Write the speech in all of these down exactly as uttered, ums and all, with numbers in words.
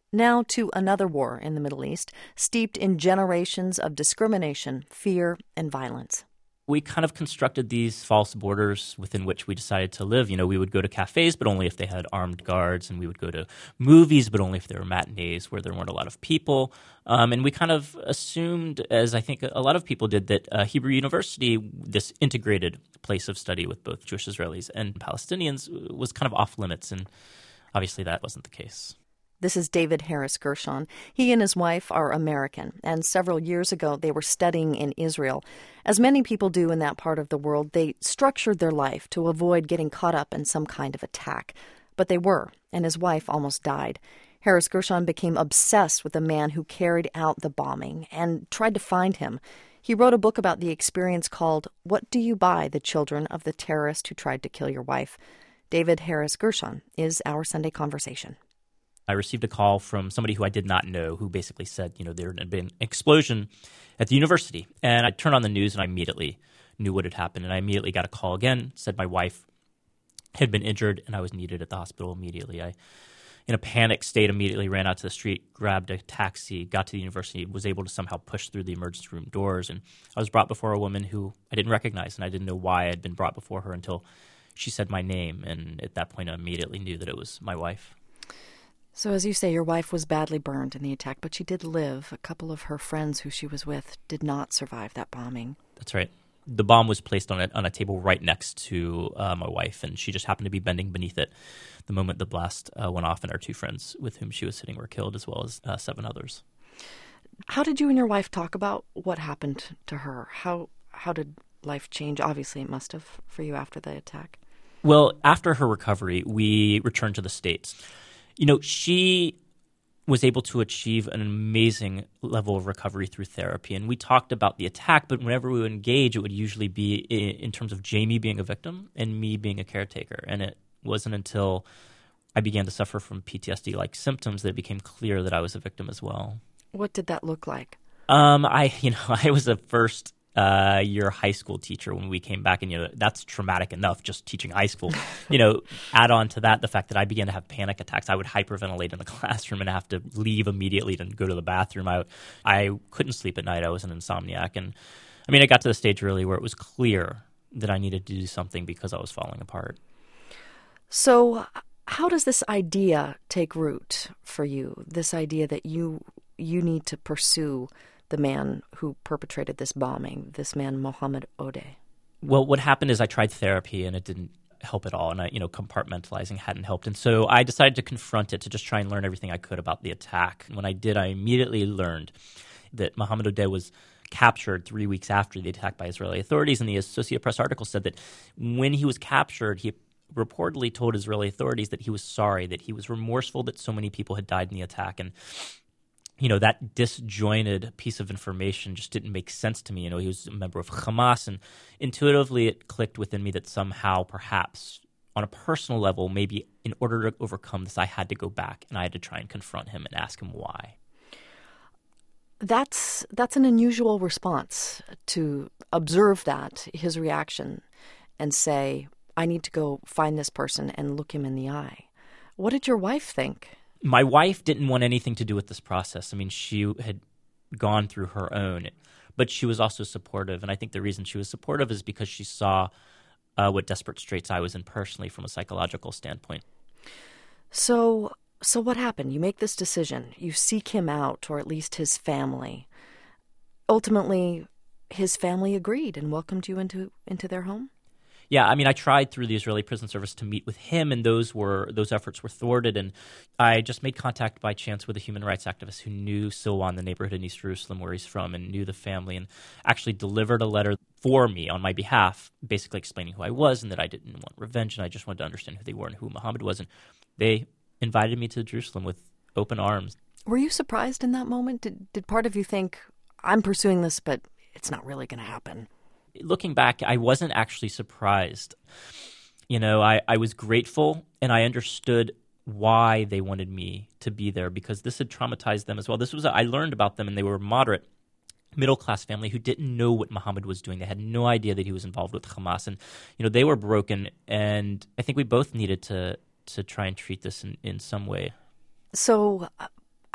Now to another war in the Middle East, steeped in generations of discrimination, fear, and violence. We kind of constructed these false borders within which we decided to live. You know, we would go to cafes, but only if they had armed guards, and we would go to movies, but only if there were matinees where there weren't a lot of people. Um, and we kind of assumed, as I think a lot of people did, that uh, Hebrew University, this integrated place of study with both Jewish Israelis and Palestinians, was kind of off limits. And obviously that wasn't the case. This is David Harris Gershon. He and his wife are American, and several years ago they were studying in Israel. As many people do in that part of the world, they structured their life to avoid getting caught up in some kind of attack. But they were, and his wife almost died. Harris Gershon became obsessed with the man who carried out the bombing and tried to find him. He wrote a book about the experience called What Do You Buy, the Children of the Terrorist Who Tried to Kill Your Wife? David Harris Gershon is our Sunday Conversation. I received a call from somebody who I did not know who basically said, you know, there had been an explosion at the university. And I turned on the news and I immediately knew what had happened. And I immediately got a call again, said my wife had been injured and I was needed at the hospital immediately. I, in a panic state, immediately ran out to the street, grabbed a taxi, got to the university, was able to somehow push through the emergency room doors. And I was brought before a woman who I didn't recognize, and I didn't know why I had been brought before her until she said my name. And at that point, I immediately knew that it was my wife. So as you say, your wife was badly burned in the attack, but she did live. A couple of her friends who she was with did not survive that bombing. That's right. The bomb was placed on a, on a table right next to uh, my wife, and she just happened to be bending beneath it the moment the blast uh, went off, and our two friends with whom she was sitting were killed, as well as uh, seven others. How did you and your wife talk about what happened to her? How how did life change? Obviously, it must have for you after the attack. Well, after her recovery, we returned to the States. You know, she was able to achieve an amazing level of recovery through therapy. And we talked about the attack, but whenever we would engage, it would usually be in terms of Jamie being a victim and me being a caretaker. And it wasn't until I began to suffer from P T S D-like symptoms that it became clear that I was a victim as well. What did that look like? Um, I, you know, I was a first uh, year high school teacher when we came back, and you know that's traumatic enough just teaching high school. You know, add on to that the fact that I began to have panic attacks. I would hyperventilate in the classroom and have to leave immediately to go to the bathroom. I I couldn't sleep at night. I was an insomniac, and I mean, I got to the stage really where it was clear that I needed to do something because I was falling apart. So, how does this idea take root for you? This idea that you you need to pursue the man who perpetrated this bombing, this man, Mohammed Odeh? Well, what happened is I tried therapy and it didn't help at all. And I, you know, compartmentalizing hadn't helped. And so I decided to confront it, to just try and learn everything I could about the attack. And when I did, I immediately learned that Mohammed Odeh was captured three weeks after the attack by Israeli authorities. And the Associated Press article said that when he was captured, he reportedly told Israeli authorities that he was sorry, that he was remorseful that so many people had died in the attack. And you know, that disjointed piece of information just didn't make sense to me. You know, he was a member of Hamas, and intuitively it clicked within me that somehow, perhaps, on a personal level, maybe in order to overcome this, I had to go back and I had to try and confront him and ask him why. That's that's an unusual response, to observe that, his reaction, and say, I need to go find this person and look him in the eye. What did your wife think? My wife didn't want anything to do with this process. I mean, she had gone through her own, but she was also supportive. And I think the reason she was supportive is because she saw uh, what desperate straits I was in personally from a psychological standpoint. So, so what happened? You make this decision. You seek him out, or at least his family. Ultimately, his family agreed and welcomed you into, into their home? Yeah, I mean, I tried through the Israeli Prison Service to meet with him, and those were those efforts were thwarted. And I just made contact by chance with a human rights activist who knew Silwan, the neighborhood in East Jerusalem where he's from, and knew the family, and actually delivered a letter for me on my behalf, basically explaining who I was and that I didn't want revenge, and I just wanted to understand who they were and who Mohammed was. And they invited me to Jerusalem with open arms. Were you surprised in that moment? Did, did part of you think, I'm pursuing this, but it's not really going to happen? Looking back, I wasn't actually surprised. You know, I, I was grateful, and I understood why they wanted me to be there, because this had traumatized them as well. This was I learned about them, and they were a moderate, middle-class family who didn't know what Mohammed was doing. They had no idea that he was involved with Hamas, and you know they were broken. And I think we both needed to to try and treat this in, in some way. So, uh,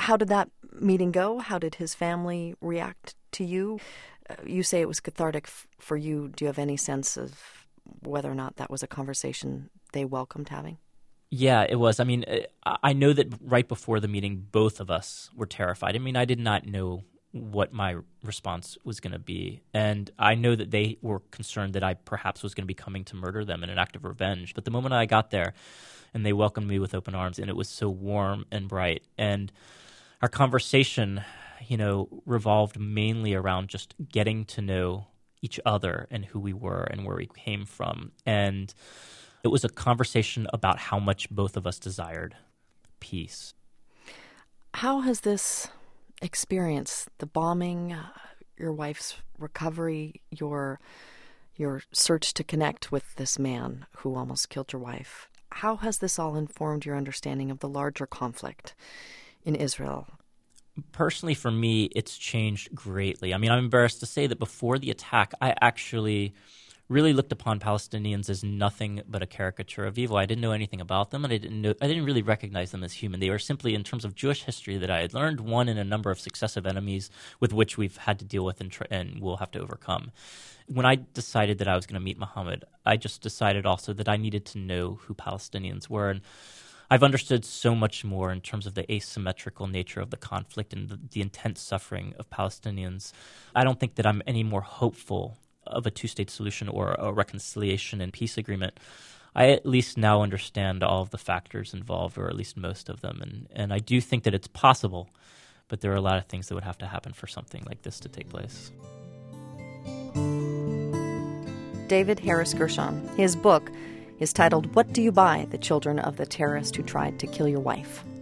How did that meeting go? How did his family react to you? Uh, you say it was cathartic f- for you. Do you have any sense of whether or not that was a conversation they welcomed having? Yeah, it was. I mean, I know that right before the meeting, both of us were terrified. I mean, I did not know what my response was going to be. And I know that they were concerned that I perhaps was going to be coming to murder them in an act of revenge. But the moment I got there and they welcomed me with open arms, and it was so warm and bright. And our conversation, you know, revolved mainly around just getting to know each other and who we were and where we came from. And it was a conversation about how much both of us desired peace. How has this experience, the bombing, uh, your wife's recovery, your your search to connect with this man who almost killed your wife, how has this all informed your understanding of the larger conflict in Israel? Personally, for me, it's changed greatly. I mean, I'm embarrassed to say that before the attack, I actually really looked upon Palestinians as nothing but a caricature of evil. I didn't know anything about them, and I didn't know, I didn't really recognize them as human. They were simply, in terms of Jewish history that I had learned, one in a number of successive enemies with which we've had to deal with and, tr- and will have to overcome. When I decided that I was going to meet Muhammad, I just decided also that I needed to know who Palestinians were. And I've understood so much more in terms of the asymmetrical nature of the conflict and the, the intense suffering of Palestinians. I don't think that I'm any more hopeful of a two-state solution or a reconciliation and peace agreement. I at least now understand all of the factors involved, or at least most of them. And, and I do think that it's possible, but there are a lot of things that would have to happen for something like this to take place. David Harris Gershon. His book is titled What Do You Buy? The Children of the Terrorist Who Tried to Kill Your Wife.